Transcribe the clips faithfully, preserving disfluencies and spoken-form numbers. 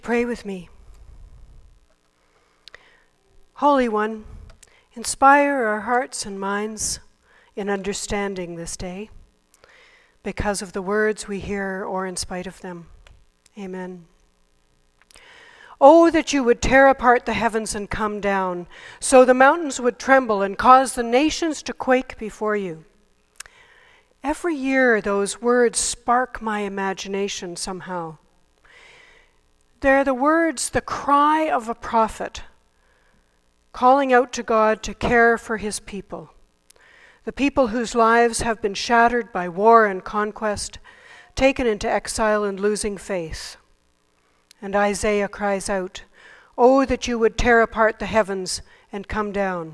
Pray with me. Holy One, inspire our hearts and minds in understanding this day, because of the words we hear or in spite of them. Amen. Oh, that you would tear apart the heavens and come down, so the mountains would tremble and cause the nations to quake before you. Every year those words spark my imagination somehow. They're the words, the cry of a prophet, calling out to God to care for his people, the people whose lives have been shattered by war and conquest, taken into exile and losing faith. And Isaiah cries out, "Oh, that you would tear apart the heavens and come down."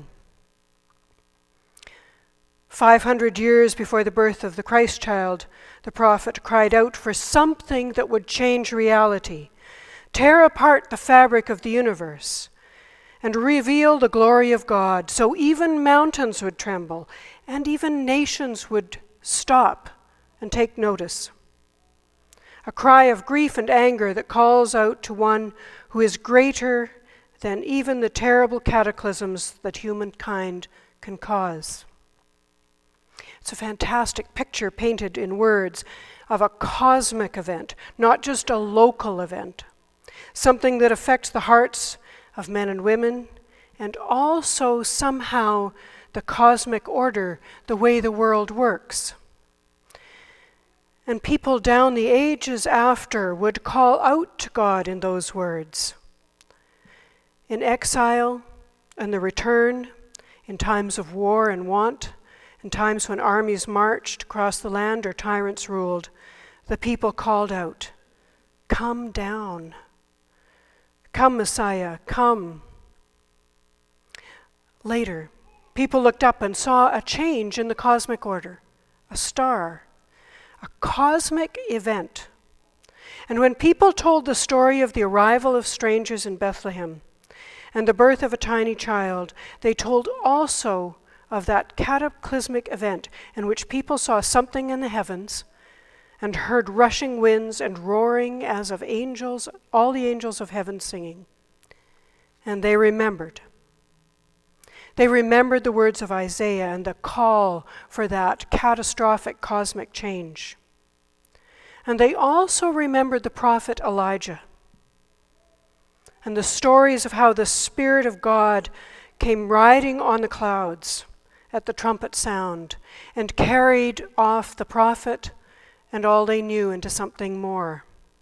Five hundred years before the birth of the Christ child, the prophet cried out for something that would change reality, tear apart the fabric of the universe, and reveal the glory of God, so even mountains would tremble, and even nations would stop and take notice. A cry of grief and anger that calls out to one who is greater than even the terrible cataclysms that humankind can cause. It's a fantastic picture painted in words of a cosmic event, not just a local event. Something that affects the hearts of men and women, and also somehow the cosmic order, the way the world works. And people down the ages after would call out to God in those words. In exile and the return, in times of war and want, in times when armies marched across the land or tyrants ruled, the people called out, "Come down. Come, Messiah, come." Later, people looked up and saw a change in the cosmic order, a star, a cosmic event. And when people told the story of the arrival of strangers in Bethlehem and the birth of a tiny child, they told also of that cataclysmic event in which people saw something in the heavens and heard rushing winds and roaring as of angels, all the angels of heaven singing. And they remembered. They remembered the words of Isaiah and the call for that catastrophic cosmic change. And they also remembered the prophet Elijah and the stories of how the Spirit of God came riding on the clouds at the trumpet sound and carried off the prophet and all they knew into something more.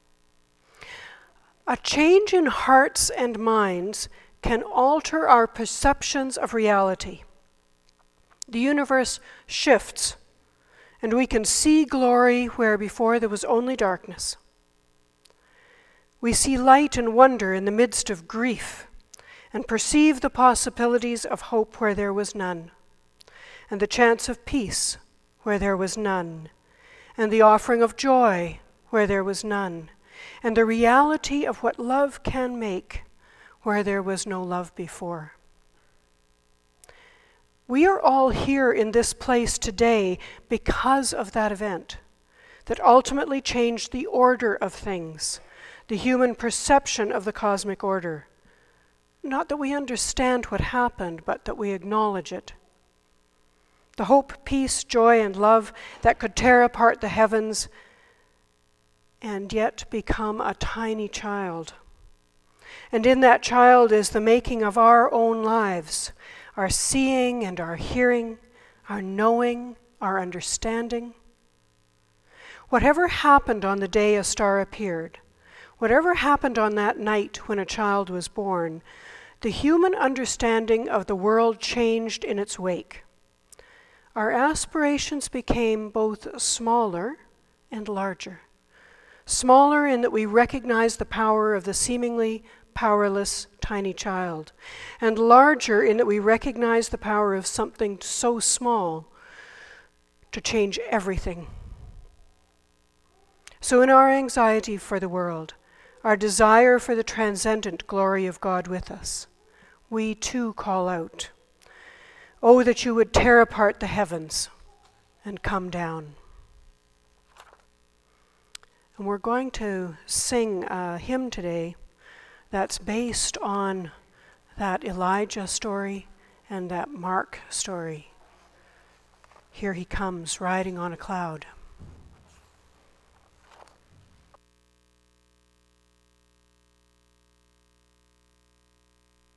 A change in hearts and minds can alter our perceptions of reality. The universe shifts, and we can see glory where before there was only darkness. We see light and wonder in the midst of grief, and perceive the possibilities of hope where there was none, and the chance of peace where there was none, and the offering of joy where there was none, and the reality of what love can make where there was no love before. We are all here in this place today because of that event that ultimately changed the order of things, the human perception of the cosmic order. Not that we understand what happened, but that we acknowledge it. The hope, peace, joy, and love that could tear apart the heavens and yet become a tiny child. And in that child is the making of our own lives, our seeing and our hearing, our knowing, our understanding. Whatever happened on the day a star appeared, whatever happened on that night when a child was born, the human understanding of the world changed in its wake. Our aspirations became both smaller and larger. Smaller in that we recognize the power of the seemingly powerless tiny child, and larger in that we recognize the power of something so small to change everything. So in our anxiety for the world, our desire for the transcendent glory of God with us, we too call out, "Oh, that you would tear apart the heavens and come down." And we're going to sing a hymn today that's based on that Elijah story and that Mark story. Here he comes riding on a cloud.